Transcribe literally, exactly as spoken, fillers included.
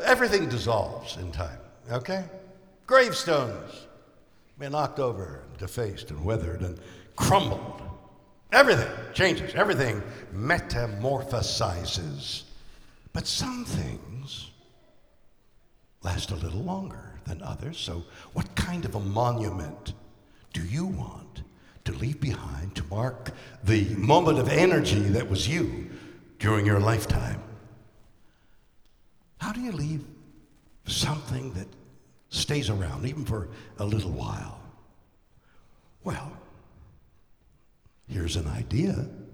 everything dissolves in time, okay? Gravestones be knocked over, and defaced, and withered, and crumbled. Everything changes. Everything metamorphosizes. But some things last a little longer than others. So what kind of a monument do you want to leave behind to mark the moment of energy that was you during your lifetime? How do you leave something that stays around even for a little while? Well, here's an idea.